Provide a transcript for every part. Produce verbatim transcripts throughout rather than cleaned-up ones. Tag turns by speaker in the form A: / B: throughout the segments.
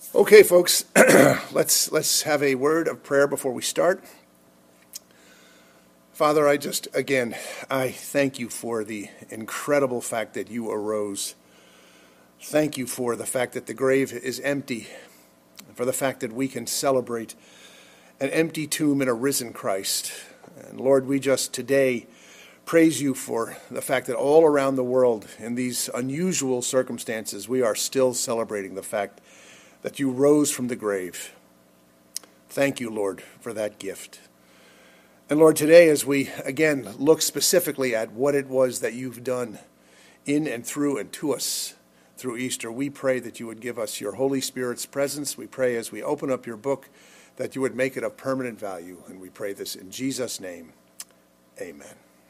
A: Okay, folks, let's let's have a word of prayer before we start. Father, I just, again, I thank you for the incredible fact that you arose. Thank you for the fact that the grave is empty, for the fact that we can celebrate an empty tomb and a risen Christ. And Lord, we just today praise you for the fact that all around the world, in these unusual circumstances, we are still celebrating the fact that you rose from the grave. Thank you, Lord, for that gift. And Lord, today as we again look specifically at what it was that you've done in and through and to us through Easter, we pray that you would give us your Holy Spirit's presence. We pray as we open up your book that you would make it of permanent value. And we pray this in Jesus' name. Amen.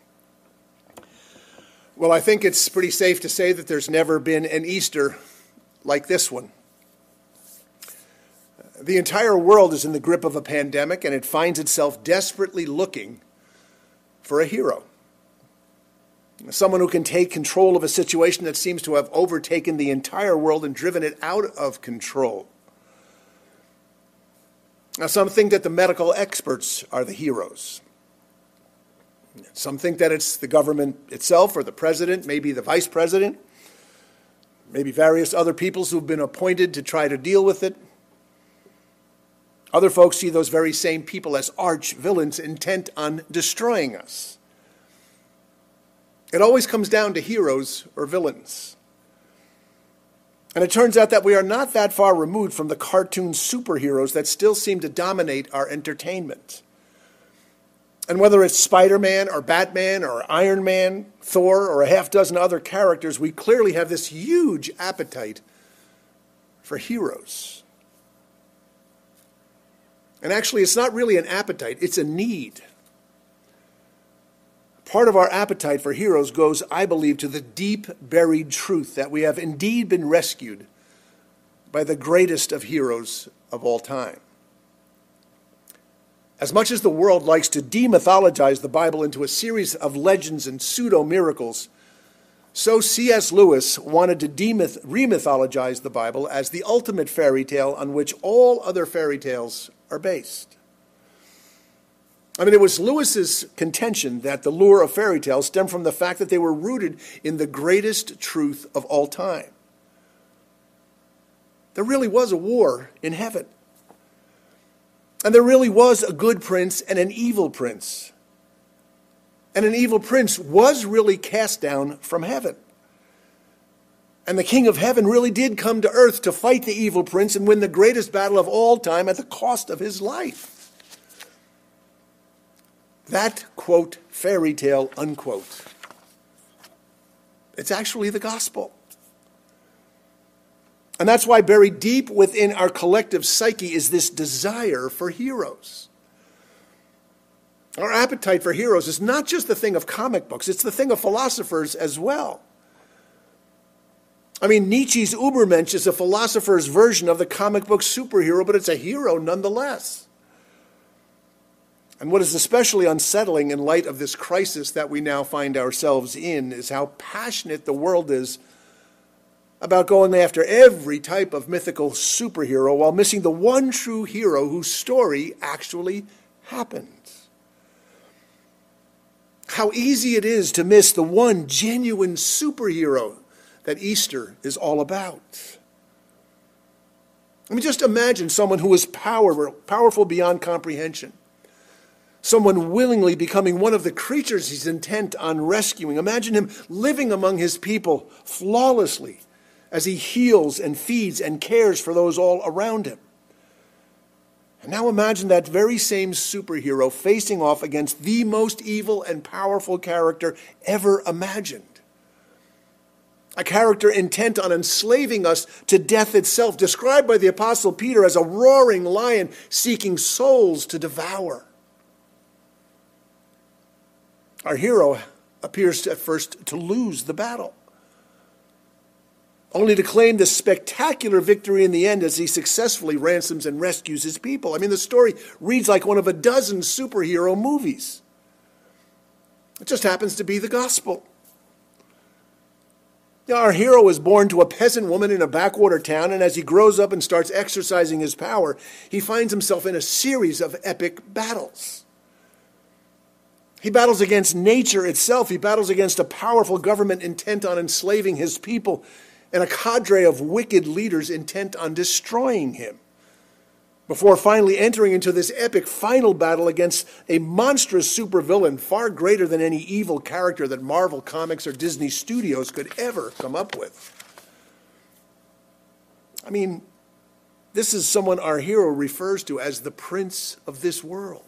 A: Well, I think it's pretty safe to say that there's never been an Easter like this one. The entire world is in the grip of a pandemic, and it finds itself desperately looking for a hero. Someone who can take control of a situation that seems to have overtaken the entire world and driven it out of control. Now, some think that the medical experts are the heroes. Some think that it's the government itself or the president, maybe the vice president, maybe various other peoples who've been appointed to try to deal with it. Other folks see those very same people as arch villains intent on destroying us. It always comes down to heroes or villains. And it turns out that we are not that far removed from the cartoon superheroes that still seem to dominate our entertainment. And whether it's Spider-Man or Batman or Iron Man, Thor, or a half dozen other characters, we clearly have this huge appetite for heroes. And actually, it's not really an appetite, it's a need. Part of our appetite for heroes goes, I believe, to the deep buried truth that we have indeed been rescued by the greatest of heroes of all time. As much as the world likes to demythologize the Bible into a series of legends and pseudo-miracles, so C S Lewis wanted to demyth- remythologize the Bible as the ultimate fairy tale on which all other fairy tales are based. I mean, it was Lewis's contention that the lure of fairy tales stemmed from the fact that they were rooted in the greatest truth of all time. There really was a war in heaven. And there really was a good prince and an evil prince. And an evil prince was really cast down from heaven. And the king of heaven really did come to earth to fight the evil prince and win the greatest battle of all time at the cost of his life. That, quote, fairy tale, unquote. It's actually the gospel. And that's why buried deep within our collective psyche is this desire for heroes. Our appetite for heroes is not just the thing of comic books, it's the thing of philosophers as well. I mean, Nietzsche's Übermensch is a philosopher's version of the comic book superhero, but it's a hero nonetheless. And what is especially unsettling in light of this crisis that we now find ourselves in is how passionate the world is about going after every type of mythical superhero while missing the one true hero whose story actually happened. How easy it is to miss the one genuine superhero that Easter is all about. I mean, just imagine someone who is power, powerful beyond comprehension. Someone willingly becoming one of the creatures he's intent on rescuing. Imagine him living among his people flawlessly as he heals and feeds and cares for those all around him. And now imagine that very same superhero facing off against the most evil and powerful character ever imagined. A character intent on enslaving us to death itself, described by the Apostle Peter as a roaring lion seeking souls to devour. Our hero appears at first to lose the battle, only to claim this spectacular victory in the end as he successfully ransoms and rescues his people. I mean, the story reads like one of a dozen superhero movies. It just happens to be the gospel. Our hero was born to a peasant woman in a backwater town, and as he grows up and starts exercising his power, he finds himself in a series of epic battles. He battles against nature itself. He battles against a powerful government intent on enslaving his people and a cadre of wicked leaders intent on destroying him, before finally entering into this epic final battle against a monstrous supervillain far greater than any evil character that Marvel Comics or Disney Studios could ever come up with. I mean, this is someone our hero refers to as the prince of this world.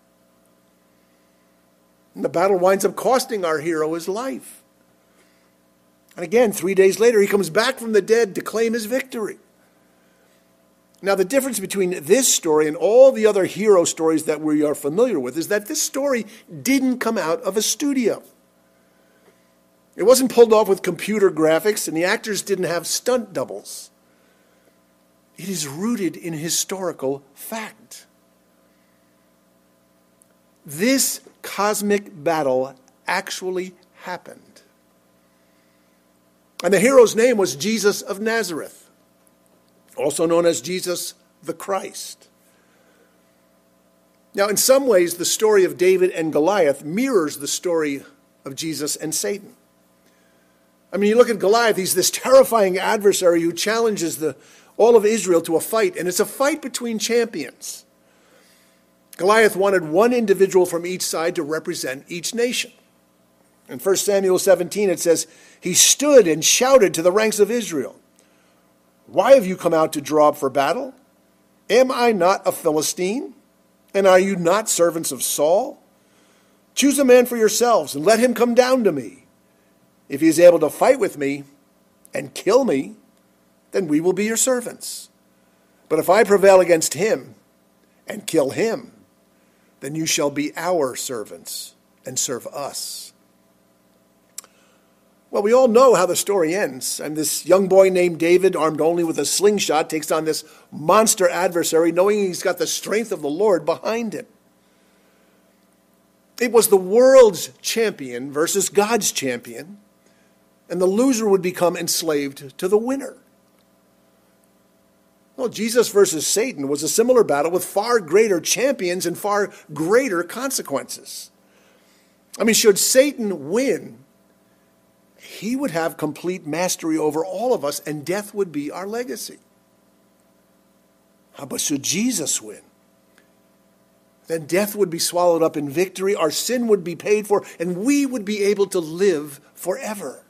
A: And the battle winds up costing our hero his life. And again, three days later, he comes back from the dead to claim his victory. Now, the difference between this story and all the other hero stories that we are familiar with is that this story didn't come out of a studio. It wasn't pulled off with computer graphics, and the actors didn't have stunt doubles. It is rooted in historical fact. This cosmic battle actually happened. And the hero's name was Jesus of Nazareth, also known as Jesus the Christ. Now, in some ways, the story of David and Goliath mirrors the story of Jesus and Satan. I mean, you look at Goliath, he's this terrifying adversary who challenges the, all of Israel to a fight, and it's a fight between champions. Goliath wanted one individual from each side to represent each nation. In First Samuel seventeen, it says, he stood and shouted to the ranks of Israel, "Why have you come out to draw up for battle? Am I not a Philistine? And are you not servants of Saul? Choose a man for yourselves and let him come down to me. If he is able to fight with me and kill me, then we will be your servants. But if I prevail against him and kill him, then you shall be our servants and serve us." Well, we all know how the story ends. And this young boy named David, armed only with a slingshot, takes on this monster adversary, knowing he's got the strength of the Lord behind him. It was the world's champion versus God's champion, and the loser would become enslaved to the winner. Well, Jesus versus Satan was a similar battle with far greater champions and far greater consequences. I mean, should Satan win, he would have complete mastery over all of us, and death would be our legacy. But should Jesus win, then death would be swallowed up in victory, our sin would be paid for, and we would be able to live forever.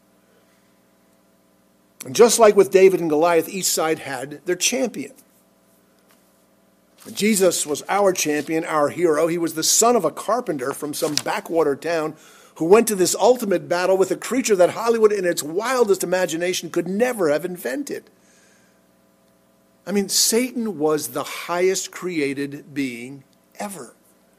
A: And just like with David and Goliath, each side had their champion. Jesus was our champion, our hero. He was the son of a carpenter from some backwater town who went to this ultimate battle with a creature that Hollywood in its wildest imagination could never have invented. I mean, Satan was the highest created being ever.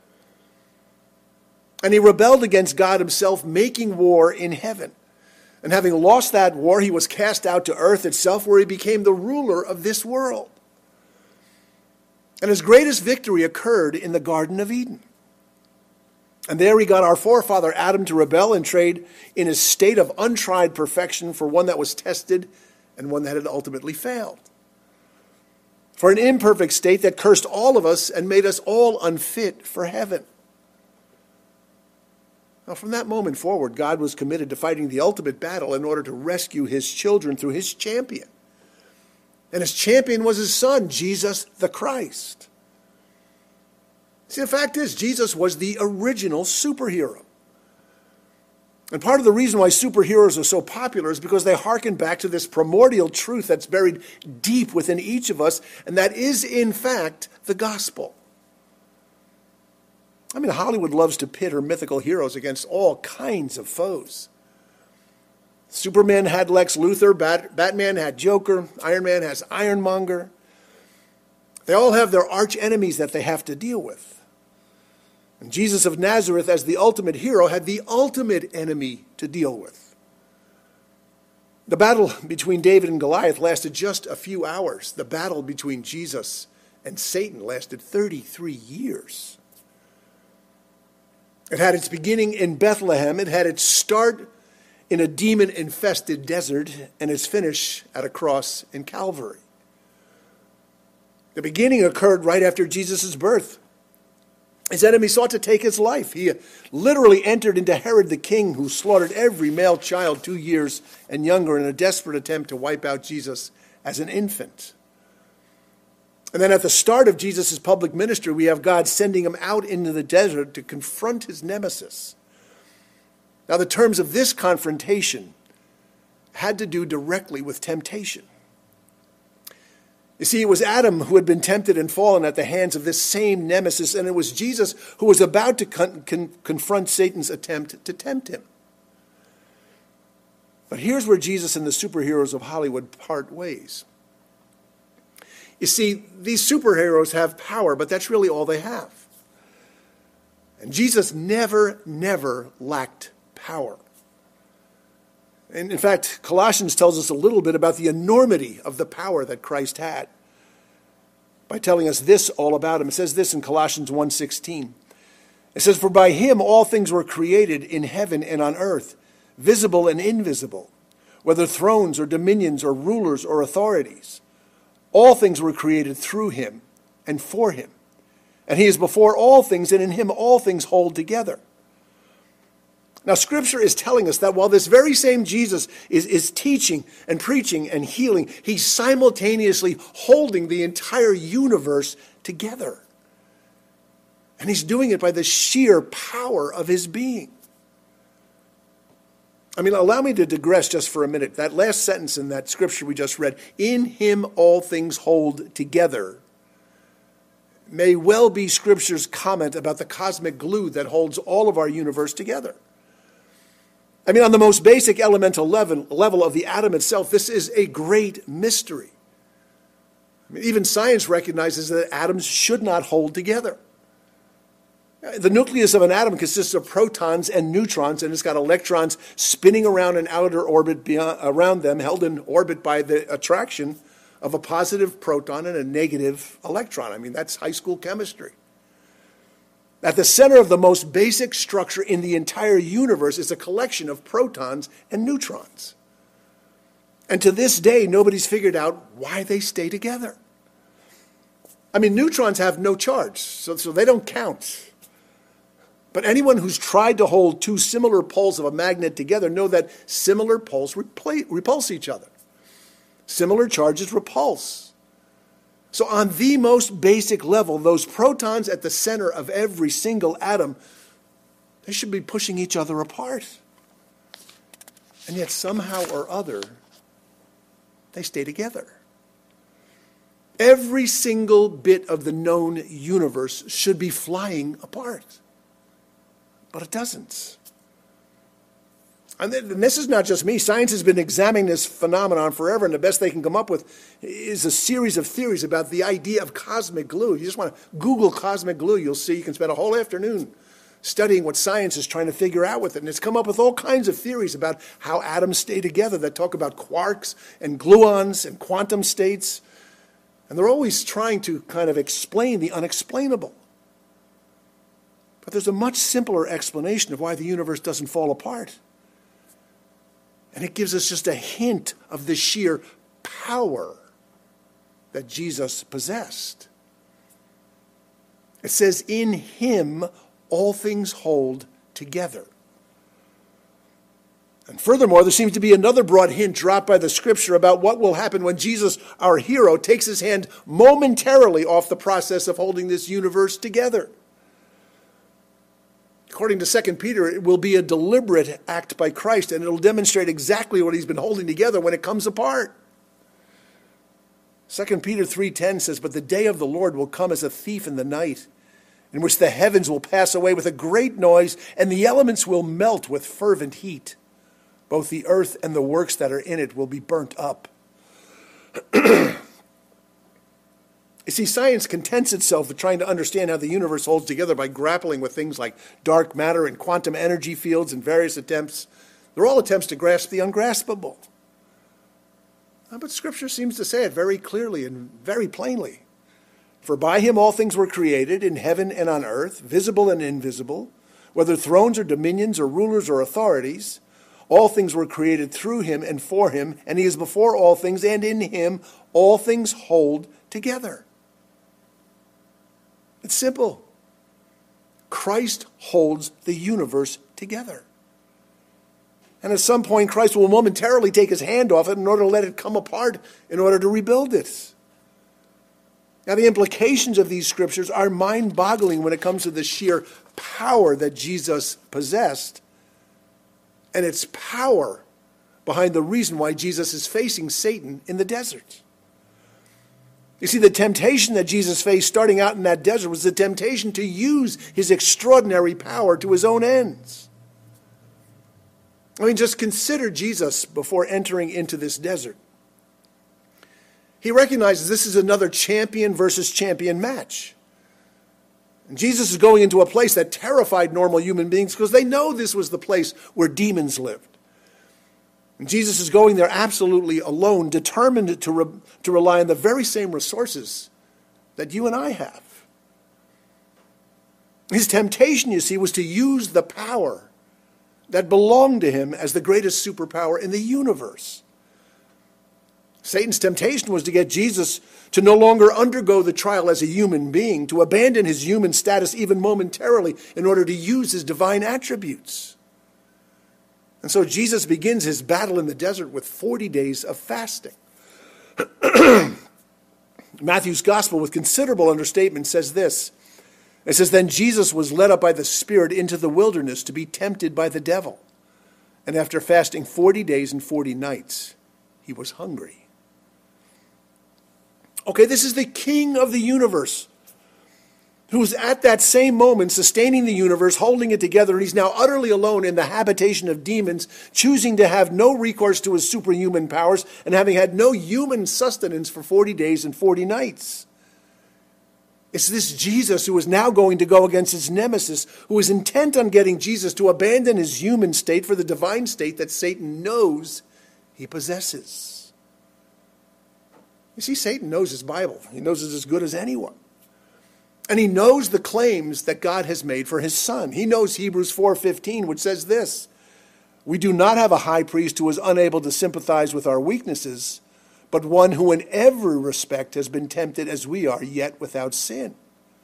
A: And he rebelled against God himself, making war in heaven. And having lost that war, he was cast out to earth itself, where he became the ruler of this world. And his greatest victory occurred in the Garden of Eden. And there he got our forefather Adam to rebel and trade in a state of untried perfection for one that was tested and one that had ultimately failed. For an imperfect state that cursed all of us and made us all unfit for heaven. Now, from that moment forward, God was committed to fighting the ultimate battle in order to rescue his children through his champion. And his champion was his son, Jesus the Christ. See, the fact is, Jesus was the original superhero. And part of the reason why superheroes are so popular is because they hearken back to this primordial truth that's buried deep within each of us, and that is, in fact, the gospel. I mean, Hollywood loves to pit her mythical heroes against all kinds of foes. Superman had Lex Luthor, Bat- Batman had Joker, Iron Man has Ironmonger. They all have their arch enemies that they have to deal with. And Jesus of Nazareth, as the ultimate hero, had the ultimate enemy to deal with. The battle between David and Goliath lasted just a few hours. The battle between Jesus and Satan lasted thirty-three years. It had its beginning in Bethlehem. It had its start in a demon-infested desert and its finish at a cross in Calvary. The beginning occurred right after Jesus' birth. His enemy sought to take his life. He literally entered into Herod the king, who slaughtered every male child two years and younger in a desperate attempt to wipe out Jesus as an infant. And then at the start of Jesus' public ministry, we have God sending him out into the desert to confront his nemesis. Now, the terms of this confrontation had to do directly with temptation. You see, it was Adam who had been tempted and fallen at the hands of this same nemesis, and it was Jesus who was about to con- con- confront Satan's attempt to tempt him. But here's where Jesus and the superheroes of Hollywood part ways. You see, these superheroes have power, but that's really all they have. And Jesus never, never lacked power. And in fact, Colossians tells us a little bit about the enormity of the power that Christ had by telling us this all about him. It says this in Colossians one sixteen. It says, "For by him all things were created in heaven and on earth, visible and invisible, whether thrones or dominions or rulers or authorities. All things were created through him and for him. And he is before all things, and in him all things hold together." Now, Scripture is telling us that while this very same Jesus is, is teaching and preaching and healing, he's simultaneously holding the entire universe together. And he's doing it by the sheer power of his being. I mean, allow me to digress just for a minute. That last sentence in that scripture we just read, "In him all things hold together," may well be Scripture's comment about the cosmic glue that holds all of our universe together. I mean, on the most basic elemental level, level of the atom itself, this is a great mystery. I mean, even science recognizes that atoms should not hold together. The nucleus of an atom consists of protons and neutrons, and it's got electrons spinning around an outer orbit beyond, around them, held in orbit by the attraction of a positive proton and a negative electron. I mean, that's high school chemistry. At the center of the most basic structure in the entire universe is a collection of protons and neutrons. And to this day, nobody's figured out why they stay together. I mean, neutrons have no charge, so, so they don't count. But anyone who's tried to hold two similar poles of a magnet together know that similar poles repl- repulse each other. Similar charges repulse. So on the most basic level, those protons at the center of every single atom, they should be pushing each other apart. And yet somehow or other, they stay together. Every single bit of the known universe should be flying apart. But it doesn't. And this is not just me. Science has been examining this phenomenon forever, and the best they can come up with is a series of theories about the idea of cosmic glue. If you just want to Google cosmic glue, you'll see you can spend a whole afternoon studying what science is trying to figure out with it. And it's come up with all kinds of theories about how atoms stay together that talk about quarks and gluons and quantum states. And they're always trying to kind of explain the unexplainable. But there's a much simpler explanation of why the universe doesn't fall apart. And it gives us just a hint of the sheer power that Jesus possessed. It says, "In him all things hold together." And furthermore, there seems to be another broad hint dropped by the Scripture about what will happen when Jesus, our hero, takes his hand momentarily off the process of holding this universe together. According to Second Peter, it will be a deliberate act by Christ, and it will demonstrate exactly what he's been holding together when it comes apart. Second Peter three ten says, "But the day of the Lord will come as a thief in the night, in which the heavens will pass away with a great noise, and the elements will melt with fervent heat. Both the earth and the works that are in it will be burnt up." You see, science contents itself with trying to understand how the universe holds together by grappling with things like dark matter and quantum energy fields and various attempts. They're all attempts to grasp the ungraspable. But Scripture seems to say it very clearly and very plainly. "For by him all things were created, in heaven and on earth, visible and invisible, whether thrones or dominions or rulers or authorities. All things were created through him and for him, and he is before all things, and in him all things hold together. It's simple. Christ holds the universe together. And at some point, Christ will momentarily take his hand off it in order to let it come apart, in order to rebuild it. Now, the implications of these scriptures are mind-boggling when it comes to the sheer power that Jesus possessed, and its power behind the reason why Jesus is facing Satan in the desert. You see, the temptation that Jesus faced starting out in that desert was the temptation to use his extraordinary power to his own ends. I mean, just consider Jesus before entering into this desert. He recognizes this is another champion versus champion match. And Jesus is going into a place that terrified normal human beings because they know this was the place where demons lived. And Jesus is going there absolutely alone, determined to, re- to rely on the very same resources that you and I have. His temptation, you see, was to use the power that belonged to him as the greatest superpower in the universe. Satan's temptation was to get Jesus to no longer undergo the trial as a human being, to abandon his human status even momentarily in order to use his divine attributes. And so Jesus begins his battle in the desert with forty days of fasting. Matthew's gospel, with considerable understatement, says this. It says, "Then Jesus was led up by the Spirit into the wilderness to be tempted by the devil. And after fasting forty days and forty nights, he was hungry." Okay, this is the king of the universe, who's at that same moment sustaining the universe, holding it together, and he's now utterly alone in the habitation of demons, choosing to have no recourse to his superhuman powers and having had no human sustenance for forty days and forty nights. It's this Jesus who is now going to go against his nemesis, who is intent on getting Jesus to abandon his human state for the divine state that Satan knows he possesses. You see, Satan knows his Bible. He knows it as good as anyone. And he knows the claims that God has made for his Son. He knows Hebrews four fifteen, which says this, "We do not have a high priest who is unable to sympathize with our weaknesses, but one who in every respect has been tempted as we are, yet without sin."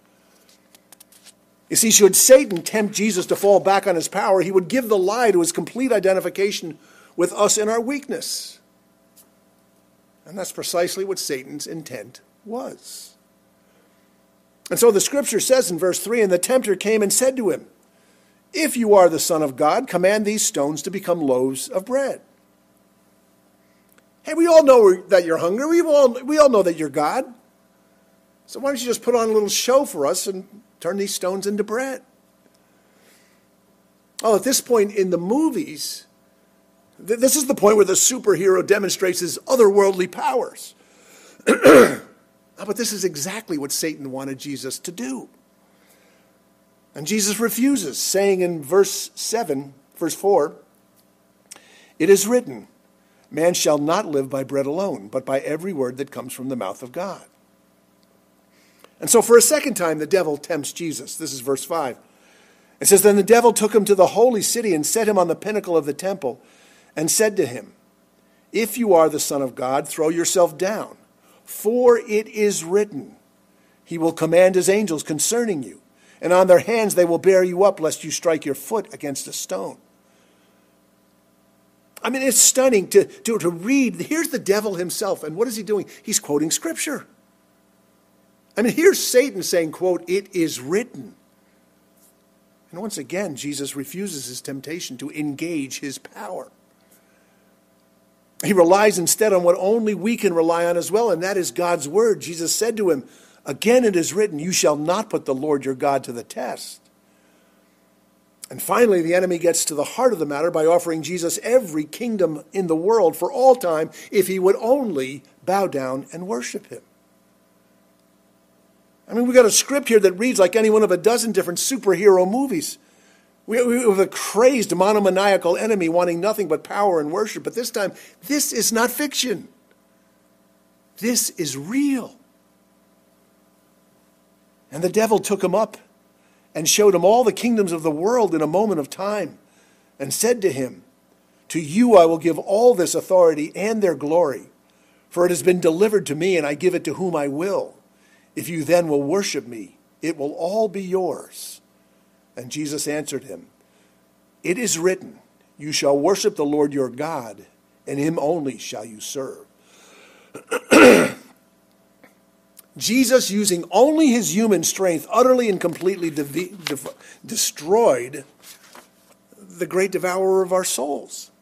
A: You see, should Satan tempt Jesus to fall back on his power, he would give the lie to his complete identification with us in our weakness. And that's precisely what Satan's intent was. And so the scripture says in verse three, "And the tempter came and said to him, 'If you are the Son of God, command these stones to become loaves of bread.'" Hey, we all know that you're hungry. We all, we all know that you're God. So why don't you just put on a little show for us and turn these stones into bread? Oh, at this point in the movies, this is the point where the superhero demonstrates his otherworldly powers. But this is exactly what Satan wanted Jesus to do. And Jesus refuses, saying in verse seven, verse four, "It is written, man shall not live by bread alone, but by every word that comes from the mouth of God." And so for a second time, the devil tempts Jesus. This is verse five. It says, "Then the devil took him to the holy city and set him on the pinnacle of the temple, and said to him, 'If you are the Son of God, throw yourself down. For it is written, he will command his angels concerning you, and on their hands they will bear you up, lest you strike your foot against a stone.'" I mean, it's stunning to, to, to read. Here's the devil himself, and what is he doing? He's quoting Scripture. I mean, here's Satan saying, quote, "It is written." And once again, Jesus refuses his temptation to engage his power. He relies instead on what only we can rely on as well, and that is God's word. Jesus said to him, "Again it is written, you shall not put the Lord your God to the test." And finally, the enemy gets to the heart of the matter by offering Jesus every kingdom in the world for all time if he would only bow down and worship him. I mean, we've got a script here that reads like any one of a dozen different superhero movies. We, we have a crazed monomaniacal enemy wanting nothing but power and worship. But this time, this is not fiction. This is real. And the devil took him up and showed him all the kingdoms of the world in a moment of time and said to him, To you I will give all this authority and their glory, for it has been delivered to me, and I give it to whom I will. If you then will worship me, it will all be yours." And Jesus answered him, "It is written, you shall worship the Lord your God, and him only shall you serve." Jesus, using only his human strength, utterly and completely de- de- destroyed the great devourer of our souls.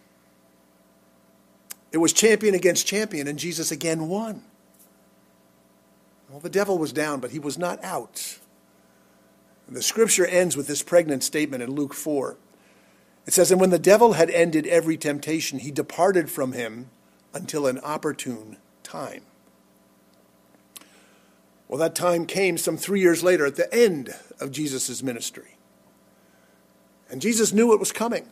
A: It was champion against champion, and Jesus again won. Well, the devil was down, but he was not out. The scripture ends with this pregnant statement in Luke four. It says, "And when the devil had ended every temptation, he departed from him until an opportune time." Well, that time came some three years later at the end of Jesus' ministry. And Jesus knew it was coming.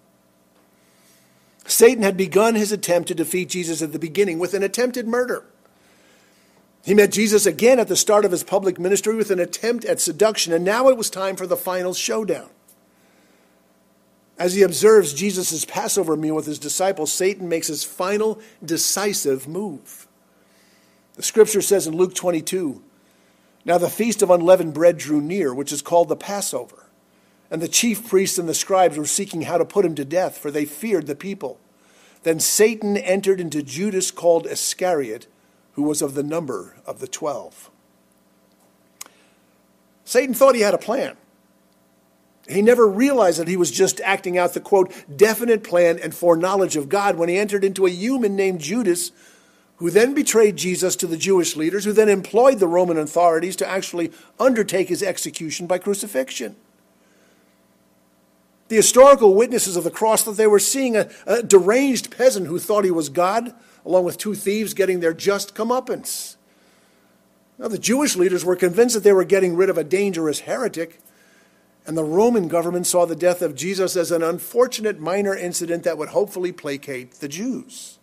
A: Satan had begun his attempt to defeat Jesus at the beginning with an attempted murder. He met Jesus again at the start of his public ministry with an attempt at seduction, and now it was time for the final showdown. As he observes Jesus' Passover meal with his disciples, Satan makes his final decisive move. The scripture says in Luke twenty-two, "Now the feast of unleavened bread drew near, which is called the Passover. And the chief priests and the scribes were seeking how to put him to death, for they feared the people. Then Satan entered into Judas called Iscariot, who was of the number of the twelve." Satan thought he had a plan. He never realized that he was just acting out the, quote, definite plan and foreknowledge of God when he entered into a human named Judas, who then betrayed Jesus to the Jewish leaders, who then employed the Roman authorities to actually undertake his execution by crucifixion. The historical witnesses of the cross thought they were seeing a, a deranged peasant who thought he was God, along with two thieves getting their just comeuppance. Now, the Jewish leaders were convinced that they were getting rid of a dangerous heretic, and the Roman government saw the death of Jesus as an unfortunate minor incident that would hopefully placate the Jews.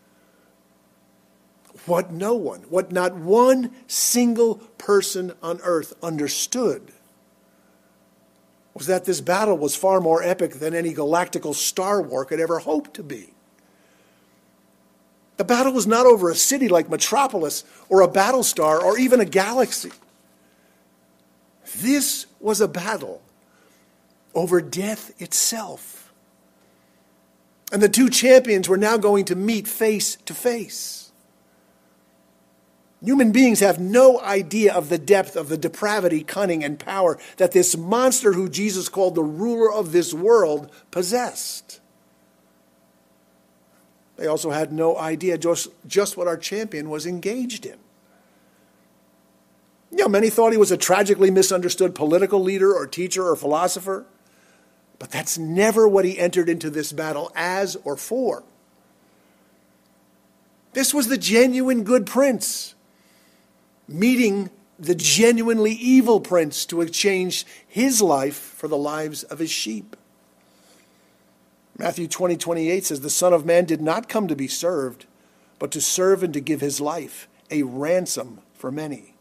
A: What no one, what not one single person on earth understood was that this battle was far more epic than any galactical Star War could ever hope to be. The battle was not over a city like Metropolis or a battle star or even a galaxy. This was a battle over death itself. And the two champions were now going to meet face to face. Human beings have no idea of the depth of the depravity, cunning, and power that this monster who Jesus called the ruler of this world possessed. They also had no idea just, just what our champion was engaged in. You know, many thought he was a tragically misunderstood political leader or teacher or philosopher, but that's never what he entered into this battle as or for. This was the genuine good prince, meeting the genuinely evil prince to exchange his life for the lives of his sheep. Matthew twenty, twenty-eight says, "The Son of Man did not come to be served, but to serve and to give his life, a ransom for many."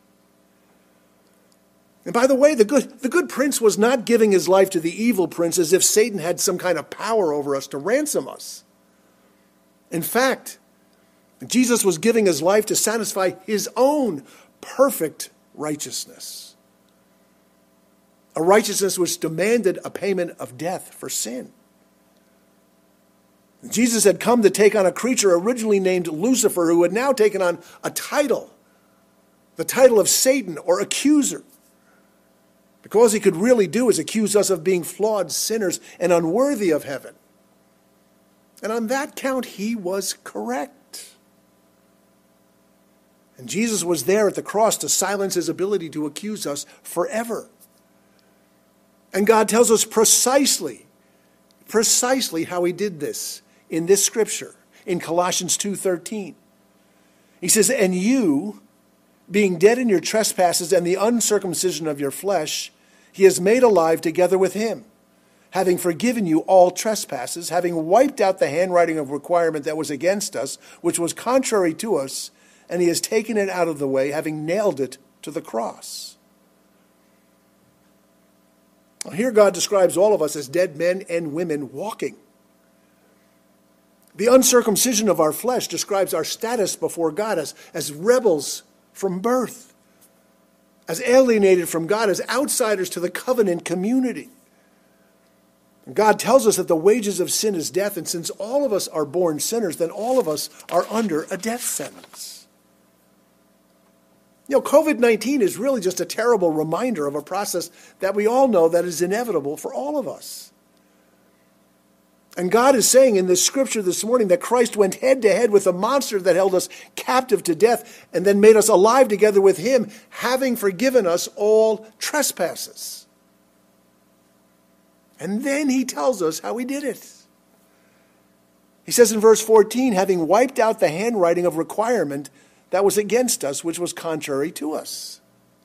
A: And by the way, the good, the good prince was not giving his life to the evil prince as if Satan had some kind of power over us to ransom us. In fact, Jesus was giving his life to satisfy his own perfect righteousness. A righteousness which demanded a payment of death for sin. Jesus had come to take on a creature originally named Lucifer, who had now taken on a title, the title of Satan or accuser. Because all he could really do is accuse us of being flawed sinners and unworthy of heaven. And on that count, he was correct. And Jesus was there at the cross to silence his ability to accuse us forever. And God tells us precisely, precisely how he did this in this scripture, in Colossians two thirteen. He says, "And you, being dead in your trespasses and the uncircumcision of your flesh, he has made alive together with him, having forgiven you all trespasses, having wiped out the handwriting of requirement that was against us, which was contrary to us, and he has taken it out of the way, having nailed it to the cross." Well, here God describes all of us as dead men and women walking. The uncircumcision of our flesh describes our status before God as, as rebels from birth, as alienated from God, as outsiders to the covenant community. God tells us that the wages of sin is death, and since all of us are born sinners, then all of us are under a death sentence. You know, covid nineteen is really just a terrible reminder of a process that we all know that is inevitable for all of us. And God is saying in this scripture this morning that Christ went head to head with a monster that held us captive to death and then made us alive together with him, having forgiven us all trespasses. And then he tells us how he did it. He says in verse fourteen, having wiped out the handwriting of requirement that was against us, which was contrary to us.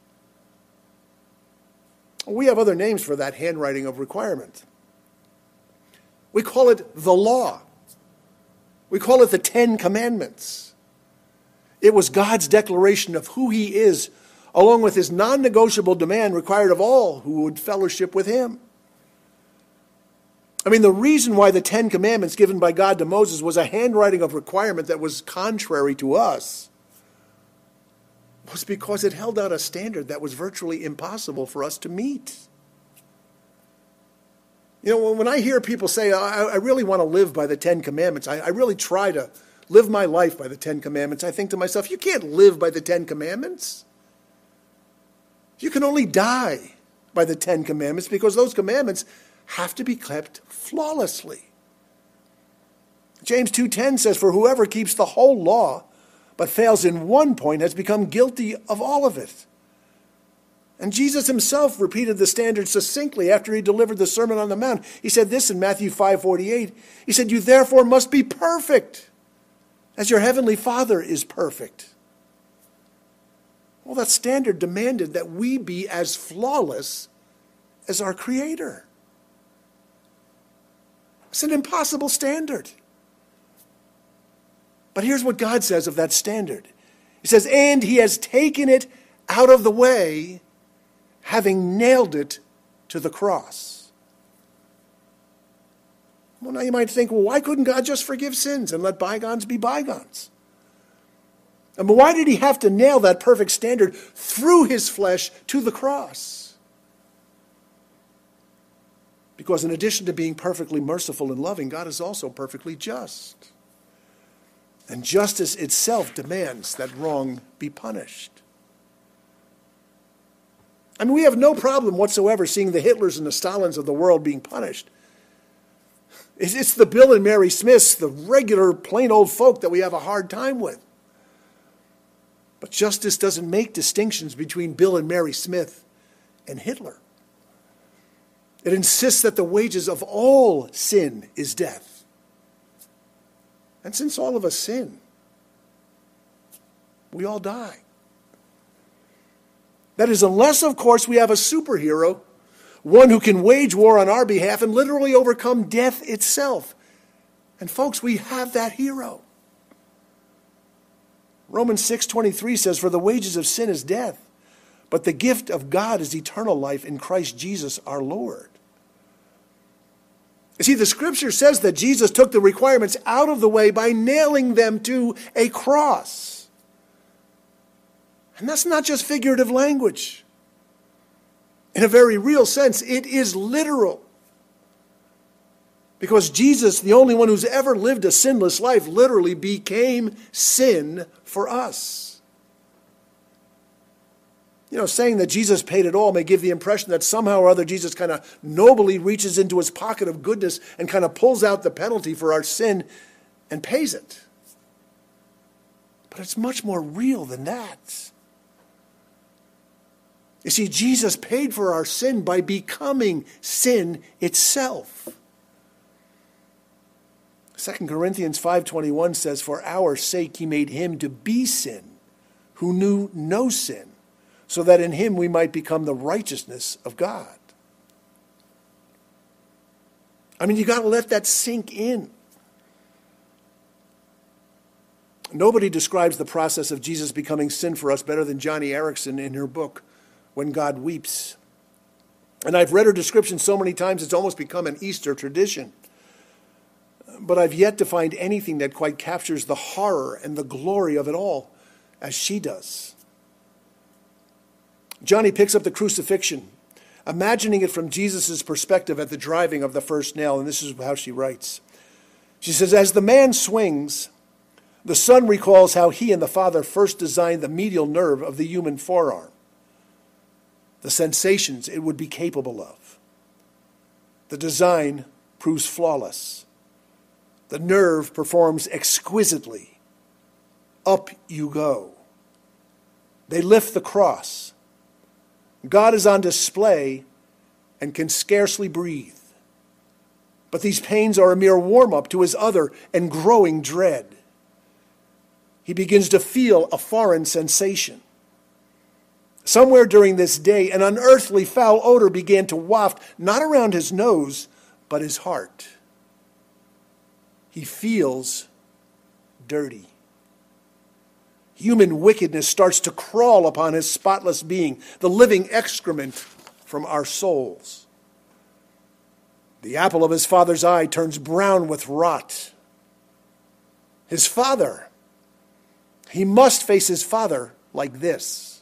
A: We have other names for that handwriting of requirement. We call it the law. We call it the Ten Commandments. It was God's declaration of who he is, along with his non-negotiable demand required of all who would fellowship with him. I mean, the reason why the Ten Commandments given by God to Moses was a handwriting of requirement that was contrary to us was because it held out a standard that was virtually impossible for us to meet. You know, when I hear people say, I, I really want to live by the Ten Commandments, I, I really try to live my life by the Ten Commandments, I think to myself, you can't live by the Ten Commandments. You can only die by the Ten Commandments because those commandments have to be kept flawlessly. James two ten says, for whoever keeps the whole law but fails in one point has become guilty of all of it. And Jesus himself repeated the standard succinctly after he delivered the Sermon on the Mount. He said this in Matthew five forty-eight. He said, you therefore must be perfect, as your heavenly Father is perfect. Well, that standard demanded that we be as flawless as our Creator. It's an impossible standard. But here's what God says of that standard. He says, and he has taken it out of the way, having nailed it to the cross. Well, now you might think, well, why couldn't God just forgive sins and let bygones be bygones? And why did he have to nail that perfect standard through his flesh to the cross? Because in addition to being perfectly merciful and loving, God is also perfectly just. And justice itself demands that wrong be punished. I mean, we have no problem whatsoever seeing the Hitlers and the Stalins of the world being punished. It's the Bill and Mary Smiths, the regular plain old folk that we have a hard time with. But justice doesn't make distinctions between Bill and Mary Smith and Hitler. It insists that the wages of all sin is death. And since all of us sin, we all die. That is, unless, of course, we have a superhero, one who can wage war on our behalf and literally overcome death itself. And folks, we have that hero. Romans six twenty-three says, for the wages of sin is death, but the gift of God is eternal life in Christ Jesus our Lord. You see, the scripture says that Jesus took the requirements out of the way by nailing them to a cross. And that's not just figurative language. In a very real sense, it is literal. Because Jesus, the only one who's ever lived a sinless life, literally became sin for us. You know, saying that Jesus paid it all may give the impression that somehow or other Jesus kind of nobly reaches into his pocket of goodness and kind of pulls out the penalty for our sin and pays it. But it's much more real than that. You see, Jesus paid for our sin by becoming sin itself. Second Corinthians five twenty-one says, for our sake he made him to be sin, who knew no sin, so that in him we might become the righteousness of God. I mean, you got to let that sink in. Nobody describes the process of Jesus becoming sin for us better than Johnny Erickson in her book, When God Weeps. And I've read her description so many times it's almost become an Easter tradition. but I've yet to find anything that quite captures the horror and the glory of it all as she does. Johnny picks up the crucifixion, imagining it from Jesus' perspective at the driving of the first nail, and this is how she writes. She says, as the man swings, the son recalls how he and the father first designed the medial nerve of the human forearm, the sensations it would be capable of. The design proves flawless. The nerve performs exquisitely. Up you go. They lift the cross. God is on display and can scarcely breathe. But these pains are a mere warm-up to his other and growing dread. He begins to feel a foreign sensation. Somewhere during this day, an unearthly foul odor began to waft, not around his nose, but his heart. He feels dirty. Human wickedness starts to crawl upon his spotless being, the living excrement from our souls. The apple of his father's eye turns brown with rot. His father, he must face his father like this.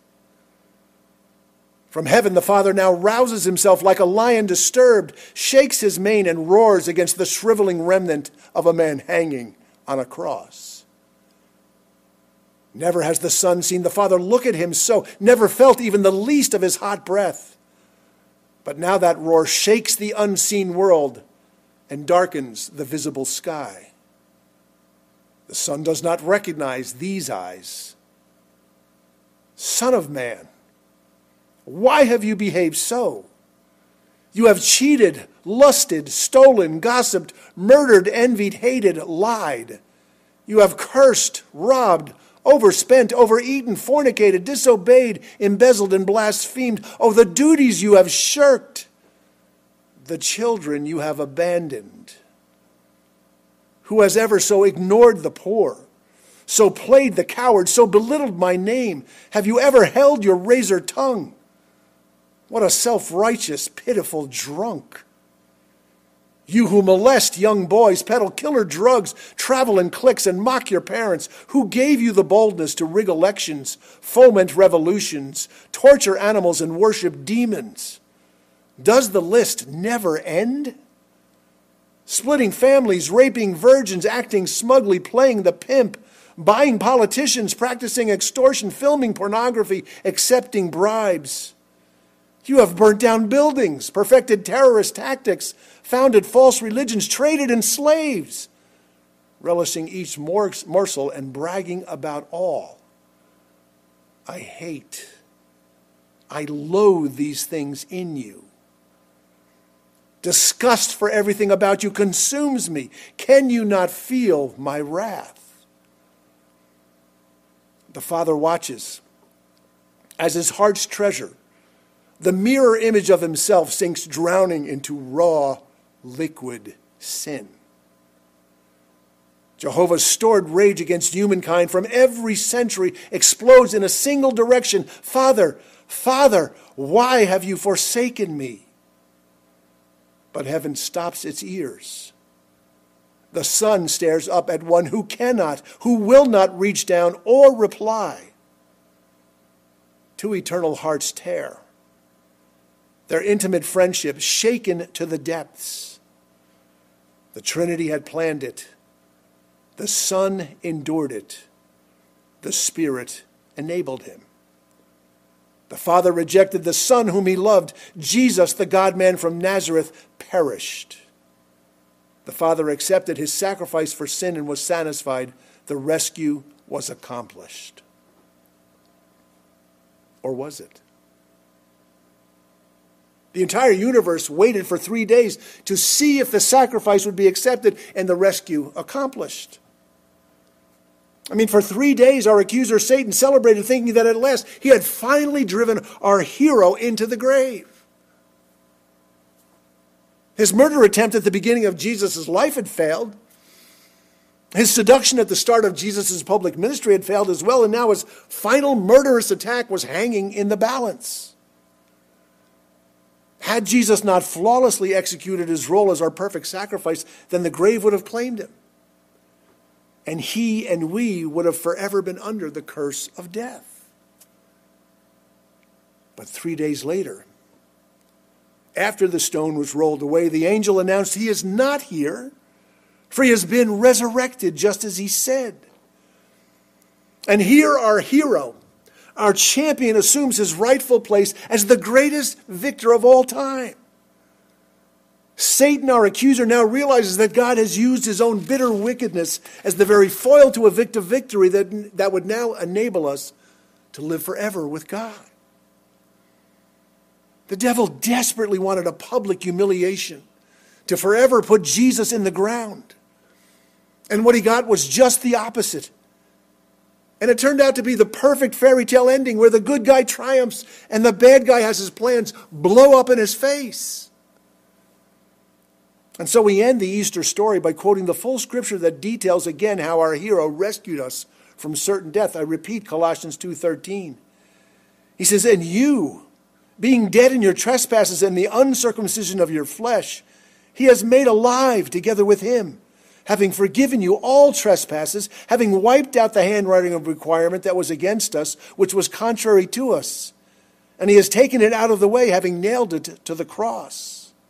A: From heaven, the father now rouses himself like a lion disturbed, shakes his mane and roars against the shriveling remnant of a man hanging on a cross. Never has the son seen the father look at him so, never felt even the least of his hot breath. But now that roar shakes the unseen world and darkens the visible sky. The son does not recognize these eyes. Son of man, why have you behaved so? You have cheated, lusted, stolen, gossiped, murdered, envied, hated, lied. You have cursed, robbed, overspent, overeaten, fornicated, disobeyed, embezzled, and blasphemed. Oh, the duties you have shirked, the children you have abandoned. Who has ever so ignored the poor, so played the coward, so belittled my name? Have you ever held your razor tongue? What a self-righteous, pitiful drunk. You who molest young boys, peddle killer drugs, travel in cliques, and mock your parents, who gave you the boldness to rig elections, foment revolutions, torture animals, and worship demons. Does the list never end? Splitting families, raping virgins, acting smugly, playing the pimp, buying politicians, practicing extortion, filming pornography, accepting bribes. You have burnt down buildings, perfected terrorist tactics, founded false religions, traded in slaves, relishing each morsel and bragging about all. I hate, I loathe these things in you. Disgust for everything about you consumes me. Can you not feel my wrath? The father watches as his heart's treasure, the mirror image of himself, sinks drowning into raw, liquid sin. Jehovah's stored rage against humankind from every century explodes in a single direction. Father, Father, why have you forsaken me? But heaven stops its ears. The son stares up at one who cannot, who will not reach down or reply. Two eternal hearts tear, their intimate friendship shaken to the depths. The Trinity had planned it. The Son endured it. The Spirit enabled him. The Father rejected the Son whom he loved. Jesus, the God-man from Nazareth, perished. The Father accepted his sacrifice for sin and was satisfied. The rescue was accomplished. Or was it? The entire universe waited for three days to see if the sacrifice would be accepted and the rescue accomplished. I mean, for three days, our accuser Satan celebrated, thinking that at last he had finally driven our hero into the grave. His murder attempt at the beginning of Jesus' life had failed. His seduction at the start of Jesus' public ministry had failed as well, and now his final murderous attack was hanging in the balance. Had Jesus not flawlessly executed his role as our perfect sacrifice, then the grave would have claimed him. And he and we would have forever been under the curse of death. But three days later, after the stone was rolled away, the angel announced he is not here, for he has been resurrected just as he said. And here our hero, our champion, assumes his rightful place as the greatest victor of all time. Satan, our accuser, now realizes that God has used his own bitter wickedness as the very foil to evict a victory that, that would now enable us to live forever with God. The devil desperately wanted a public humiliation to forever put Jesus in the ground. And what he got was just the opposite. And it turned out to be the perfect fairy tale ending where the good guy triumphs and the bad guy has his plans blow up in his face. And so we end the Easter story by quoting the full scripture that details again how our hero rescued us from certain death. I repeat Colossians two thirteen. He says, "And you, being dead in your trespasses and the uncircumcision of your flesh, he has made alive together with him, having forgiven you all trespasses, having wiped out the handwriting of requirement that was against us, which was contrary to us. And he has taken it out of the way, having nailed it to the cross."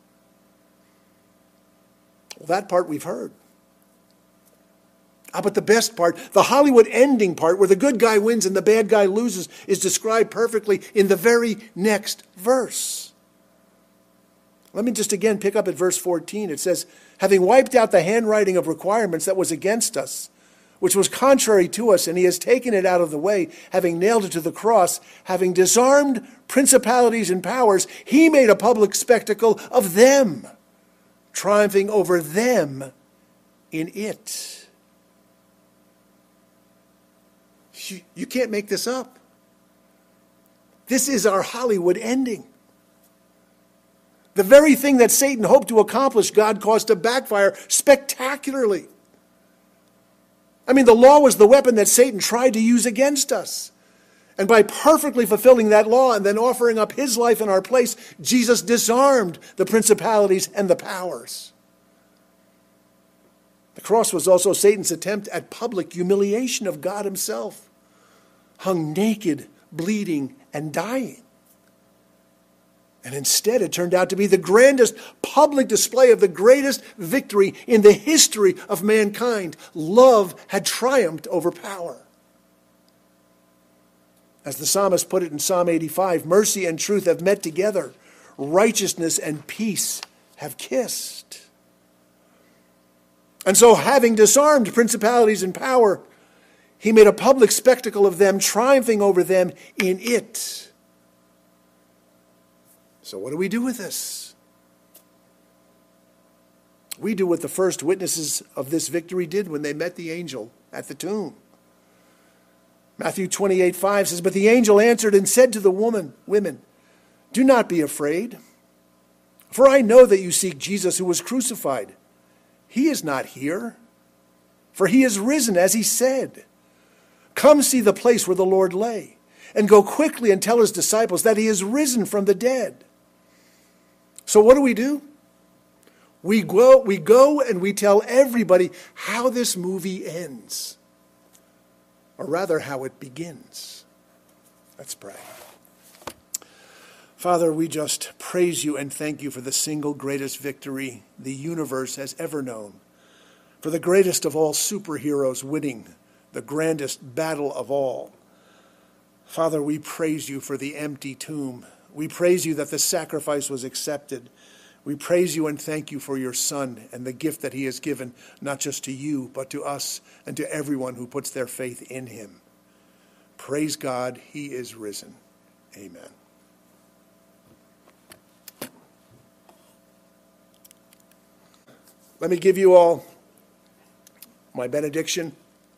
A: Well, that part we've heard. Ah, but the best part, the Hollywood ending part, where the good guy wins and the bad guy loses, is described perfectly in the very next verse. Let me just again pick up at verse fourteen. It says, "Having wiped out the handwriting of requirements that was against us, which was contrary to us, and he has taken it out of the way, having nailed it to the cross, having disarmed principalities and powers, he made a public spectacle of them, triumphing over them in it." You, you can't make this up. This is our Hollywood ending. The very thing that Satan hoped to accomplish, God caused to backfire spectacularly. I mean, the law was the weapon that Satan tried to use against us. And by perfectly fulfilling that law and then offering up his life in our place, Jesus disarmed the principalities and the powers. The cross was also Satan's attempt at public humiliation of God himself, hung naked, bleeding, and dying. And instead, it turned out to be the grandest public display of the greatest victory in the history of mankind. Love had triumphed over power. As the psalmist put it in Psalm eighty-five, mercy and truth have met together. Righteousness and peace have kissed. And so, having disarmed principalities and power, he made a public spectacle of them, triumphing over them in it. So what do we do with this? We do what the first witnesses of this victory did when they met the angel at the tomb. Matthew twenty-eight five says, "But the angel answered and said to the woman, women, do not be afraid, for I know that you seek Jesus who was crucified. He is not here, for he is risen as he said. Come see the place where the Lord lay, and go quickly and tell his disciples that he is risen from the dead." So what do we do? We go, we go and we tell everybody how this movie ends. Or rather, how it begins. Let's pray. Father, we just praise you and thank you for the single greatest victory the universe has ever known. For the greatest of all superheroes winning the grandest battle of all. Father, we praise you for the empty tomb. We praise you that the sacrifice was accepted. We praise you and thank you for your Son and the gift that he has given, not just to you, but to us and to everyone who puts their faith in him. Praise God, he is risen. Amen. Let me give you all my benediction.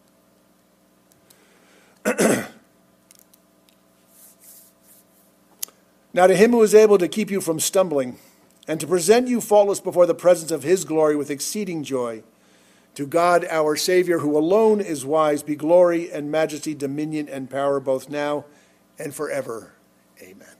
A: Now to him who is able to keep you from stumbling and to present you faultless before the presence of his glory with exceeding joy, to God our Savior, who alone is wise, be glory and majesty, dominion and power both now and forever. Amen.